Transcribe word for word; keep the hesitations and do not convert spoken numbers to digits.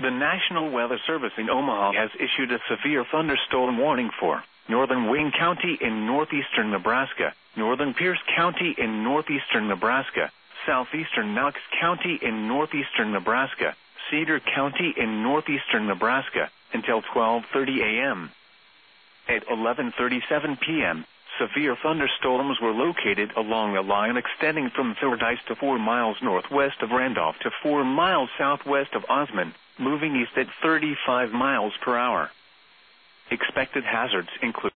The National Weather Service in Omaha has issued a severe thunderstorm warning for northern Wayne County in northeastern Nebraska, northern Pierce County in northeastern Nebraska, southeastern Knox County in northeastern Nebraska, Cedar County in northeastern Nebraska, until twelve thirty a.m. At eleven thirty-seven p.m., severe thunderstorms were located along a line extending from Fordyce to four miles northwest of Randolph to four miles southwest of Osmond, moving east at thirty-five miles per hour. Expected hazards include